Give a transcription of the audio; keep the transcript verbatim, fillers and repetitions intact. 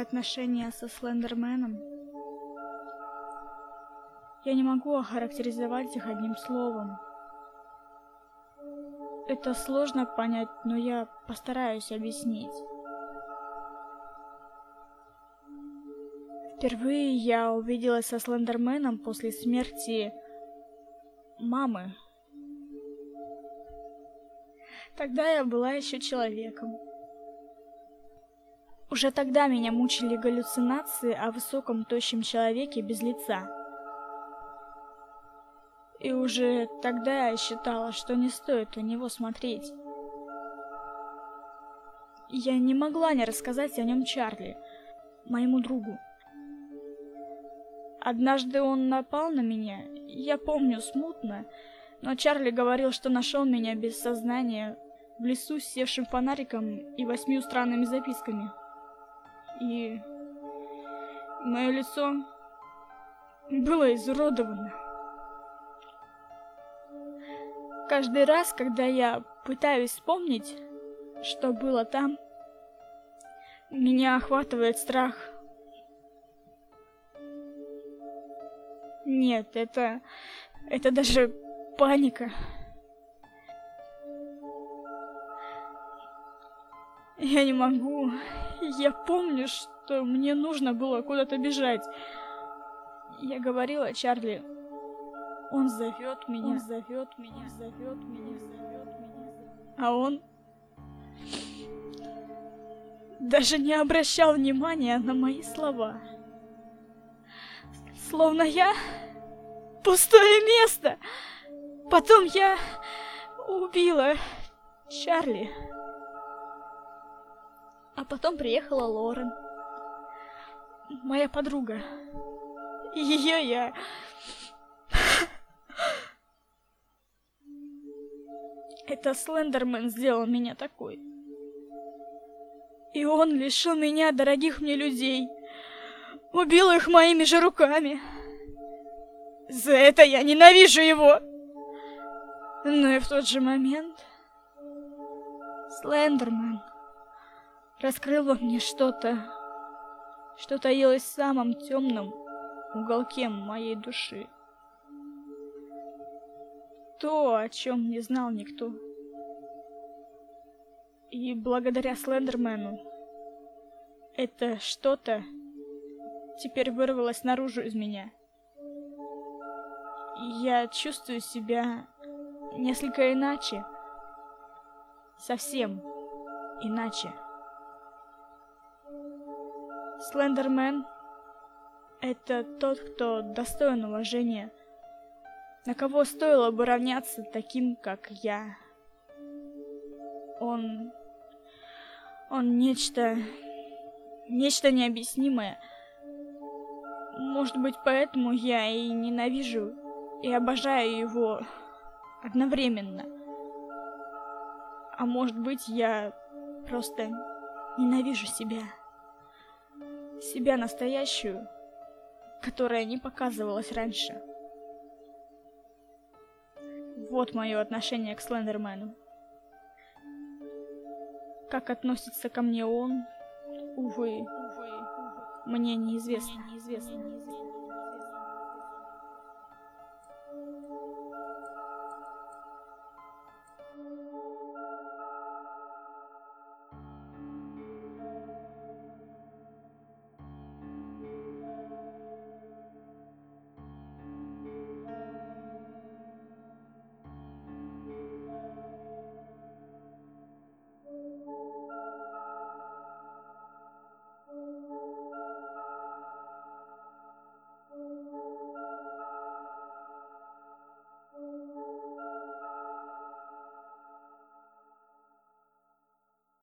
отношения со Слендерменом. Я не могу охарактеризовать их одним словом. Это сложно понять, но я постараюсь объяснить. Впервые я увиделась со Слендерменом после смерти мамы. Тогда я была еще человеком. Уже тогда меня мучили галлюцинации о высоком тощем человеке без лица. И уже тогда я считала, что не стоит на него смотреть. Я не могла не рассказать о нем Чарли, моему другу. Однажды он напал на меня, я помню смутно, но Чарли говорил, что нашел меня без сознания в лесу с севшим фонариком и восьмью странными записками. И мое лицо было изуродовано. Каждый раз, когда я пытаюсь вспомнить, что было там, меня охватывает страх. Нет, это... это даже паника. Я не могу. Я помню, что мне нужно было куда-то бежать. Я говорила Чарли, он зовет меня, он зовет меня, зовет меня, зовет меня. А он даже не обращал внимания на мои слова. Словно я пустое место. Потом я убила Чарли. А потом приехала Лорен, моя подруга. И ее я... Это Слендермен сделал меня такой. И он лишил меня дорогих мне людей. Убил их моими же руками. За это я ненавижу его. Но и в тот же момент Слендермен раскрыл во мне что-то, что таилось в самом темном уголке моей души. То, о чем не знал никто. И благодаря Слендермену это что-то теперь вырвалось наружу из меня. И я чувствую себя несколько иначе. Совсем иначе. Слендермен — это тот, кто достоин уважения, на кого стоило бы равняться таким, как я. Он... Он нечто... Нечто необъяснимое. Может быть, поэтому я и ненавижу, и обожаю его одновременно. А может быть, я просто ненавижу себя. Себя настоящую, которая не показывалась раньше. Вот мое отношение к Слендермену. Как относится ко мне он, увы, увы, увы, мне неизвестно. Мне неизвестно.